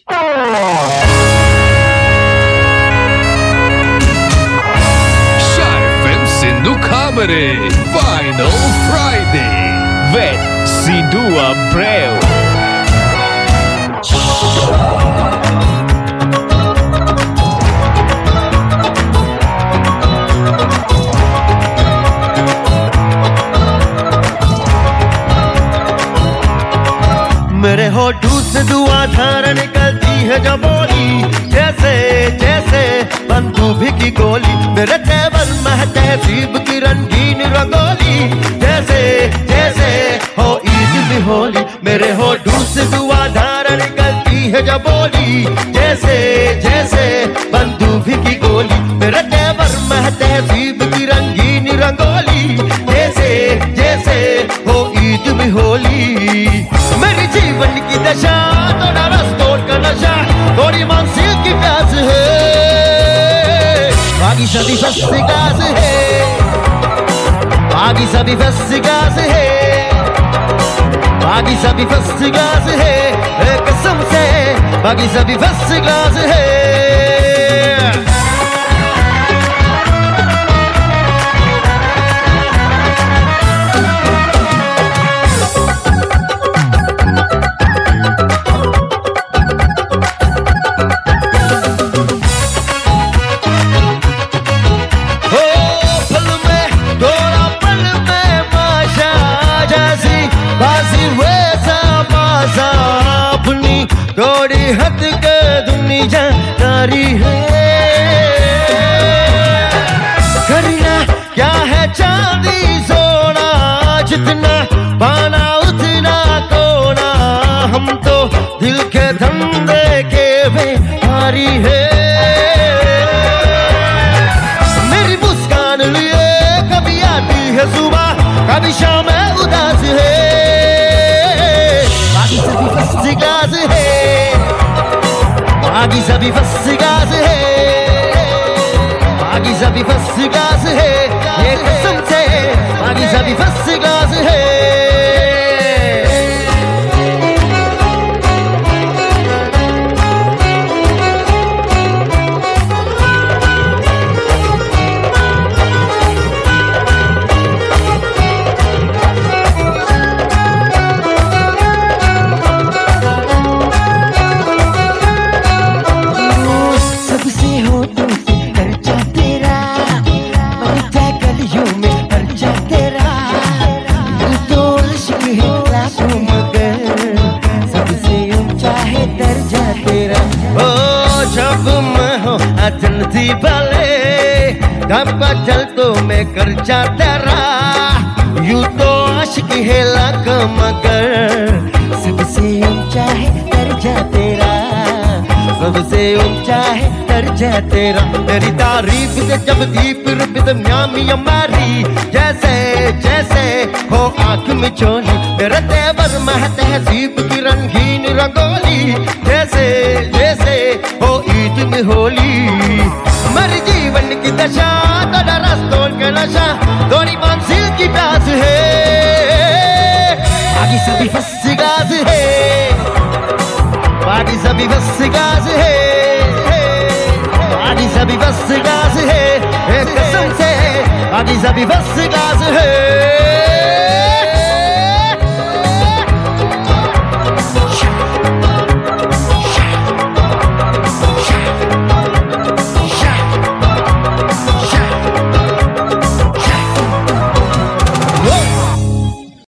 Sharfem Sindhu Khabare Final Friday with Sidhu Abreu. मेरे होठों से धुआंधार निकलती है जो बोली, जैसे जैसे बंदूक की गोली। मेरे तेवर में तहजीब की रंगीन रंगोली, जैसे जैसे हो ईद में होली। मेरे होठों से धुआंधार निकलती है जो बोली, जैसे जैसे बंदूक की गोली। मेरे तेवर में तहजीब की रंगीन रंगोली, जैसे जैसे हो ईद में होली। मेरी जीवन की दशा थोड़ा रस्तों का नशा, थोड़ी मंजिल की प्यास है, बाकी सभी फर्स्ट क्लास है, बाकी सभी फर्स्ट क्लास है, बाकी सभी फर्स्ट क्लास है, कसम से बाकी सभी फर्स्ट क्लास है। थोड़ी हद के दुनिया नारी है, करना क्या है चांदी सोना, जितना पाना उतना कोना। हम तो दिल के धंधे के व्यापारी है। मेरी मुस्कान लिए कभी आती है सुबह, कभी शाम उदास है, बाकी सभी फर्स्ट क्लास है, बाकी सभी फर्स्ट क्लास है, बाकी सभी फर्स्ट क्लास है, ये कसम से बाकी सभी फर्स्ट क्लास है। जलती भले धब्बा चल तो मैं कर जा तेरा, यूं तो आशिक है लाख मगर सबसे ऊंचा है दर्जा तेरा, सबसे ऊंचा है दर्जा तेरा। तेरी तारीफ से जब दीप रुपत म्यामी हमारी, जैसे जैसे हो आंख में चोली। तेरे तेवर में तहजीब की रंगीन रंगोली, जैसे जैसे हो ईद में होली। मेरे जीवन की दशा थोड़ा रास्तों का नशा, थोड़ी मंजिल की प्यास है, बाकी सभी फर्स्ट क्लास है, बाकी सभी फर्स्ट क्लास है, बाकी सभी फर्स्ट क्लास है, कसम से बाकी सभी फर्स्ट क्लास है।